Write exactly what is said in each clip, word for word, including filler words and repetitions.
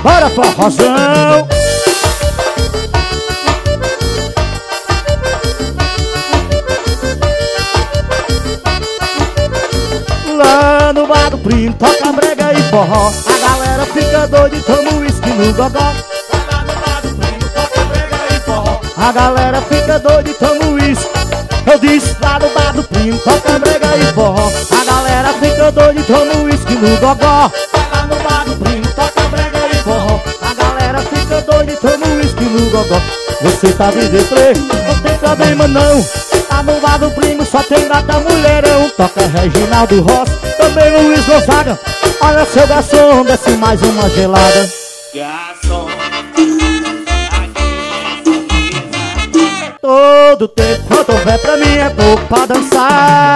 Bora forrozão. Lá no bar do primo toca brega e forró. A galera fica doida e toma uísque no gogó. Lá no bar do primo toca brega e forró. A galera fica doida e toma uísque. Eu disse lá no bar do primo toca brega e forró. A galera fica doida e toma uísque no gogó. Lá no bar do primo toca brega e forró. A galera fica doida e toma uísque no gogó. Você tá de deprê, não tem problema não. Tá no bar do primo, só tem gata mulherão. Toca Reginaldo Rossi, também Luiz Gonzaga. Olha seu garçom, desce mais uma gelada. Garçom, todo tempo quanto houver pra mim é pouco pra dançar.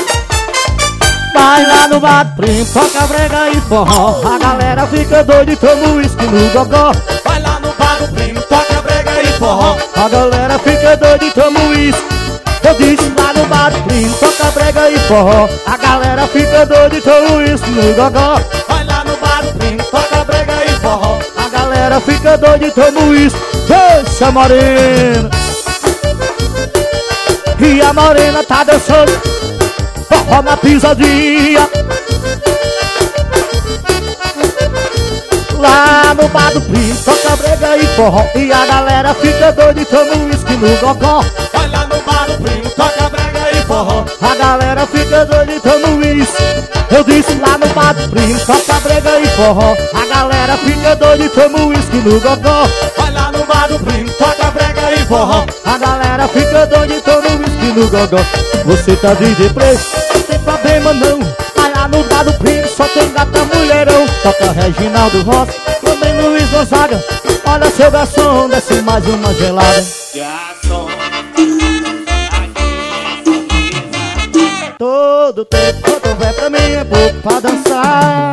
Vai lá no bar do primo, toca brega e forró. A galera fica doida e toma uísque no gogó. vai lá no bar do primo toca brega e forró. A galera fica doida e toma uísque. Eu disse lá no bar do primo, toca brega e forró. A galera fica doida e toma uísque no gogó. Vai lá no bar do primo toca brega e forró. A galera fica doida e toma uísque. Deixa morena. E a morena tá dançando forró na pisadinha. Lá no bar do primo, toca brega e forró. E a galera fica doida e toma uísque no gogó. Vai lá no bar do primo toca brega e forró. A galera fica doida e toma uísque. Eu disse lá no bar do primo, toca brega e forró. A galera fica doida e toma uísque no gogó. Vai lá no bar do primo toca brega e forró. A galera fica doida e toma uísque no gogó. Você tá de deprê, não tem problema não. Vai lá no bar do primo, só tem gata mulherão. Toca Reginaldo Rossi, também Luiz Gonzaga. Olha seu garçom, desce mais uma gelada. Garçom, Todo tempo quanto houver pra mim é pouco pra dançar.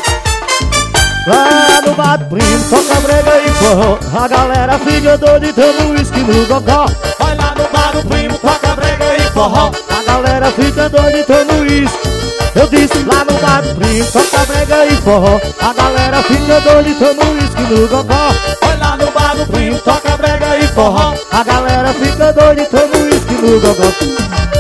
Lá no bar do primo, toca brega e forró. A galera fica doida e toma uísque no gogó. vai lá no bar do primo toca brega e forró. A galera fica doida e toma uísque. Eu disse lá no bar do primo, toca brega e forró. A galera fica doida e toma uísque no gogó. Vai lá no bar do primo toca brega e forró. A galera fica doida e toma uísque no gogó.